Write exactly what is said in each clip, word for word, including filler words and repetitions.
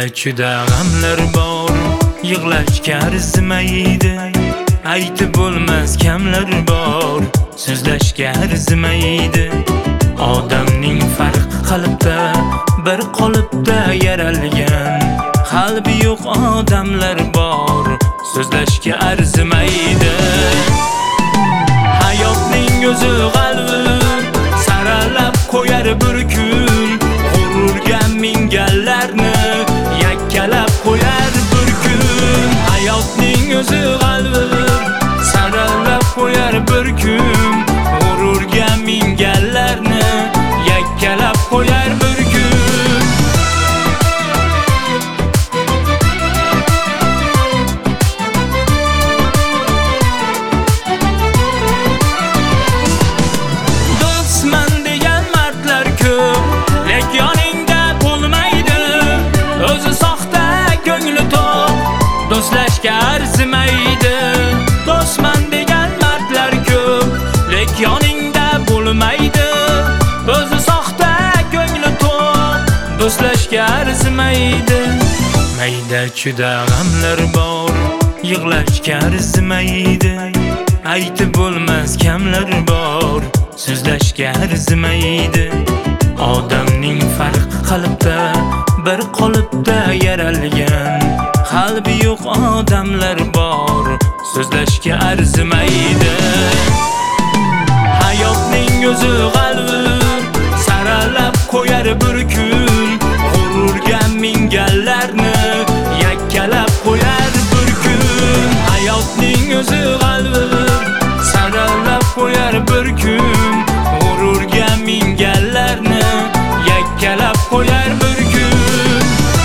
Juda g'amlar bor, yig'lashga arzimaydi. Aytib bo'lmas kamlar bor, so'zlashga arzimaydi. Odamning farq qalbda, bir qolipda yaralgan. Qalbi yo'q odamlar bor, so'zlashga arzimaydi. Hayotning o'zi g'alvir, saralab qo'yar bir kun. G'ururga minganlarni yakkalab qo'yar bir kun. Hayotning o'zi g'alvir, saralab qo'yar bir kun. G'ururga minganlarni yakkalab qo'yar bir kun. Do'stman degan mardlar ko'p, lekin yoningda bo'lmaydi. O'zi soxta, ko'ngli to'q, do'stlashga arzimaydi. Do'stman degan mardlar ko'p, lekin yoningda bo'lmaydi. O'zi soxta, ko'ngli to'q, do'stlashga arzimaydi. Mayda juda g'amlar bor, yig'lashga arzimaydi. Aytib bo'lmas kamlar bor, so'zlashga arzimaydi. Odamning farq qalbda, bir qolipda yaralgan. Qalbi yo'q odamlar bor, so'zlashga arzimaydi. Hayotning o'zi g'alvir, saralab qo'yar bir kun. G'ururga minganlarni yakkalab qo'yar bir kun. Hayotning o'zi g'alvir, saralab qo'yar bir kun. G'ururga minganlarni yakkalab qo'yar bir kun.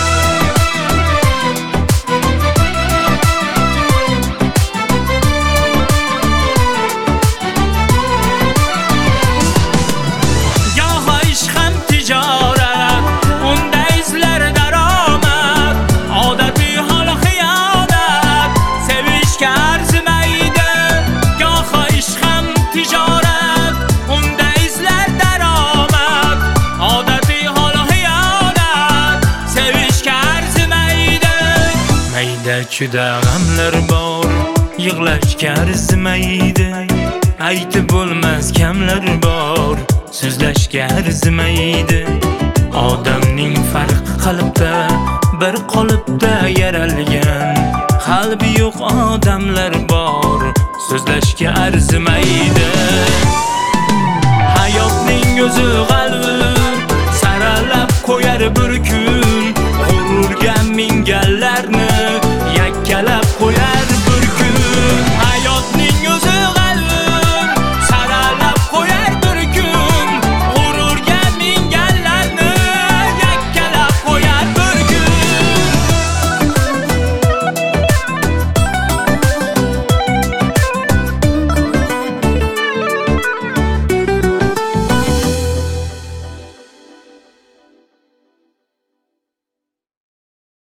Goho ish ham tijorat, unda izlar daromad. Odatiy hol xiyonat, sevishga arzimaydi. Goho ish ham tijorat, unda izlar daromad. Odatiy hol xiyonat, sevishga arzimaydi. Mayda juda g'amlar bor, yig'lashga arzimaydi. Aytib bo'lmas kamlar bor, so'zlashga arzimaydi. Odamning farq qalbda, bir qolipda yaralgan. Qalbi yo'q odamlar bor, so'zlashga arzimaydi. Hayotning o'zi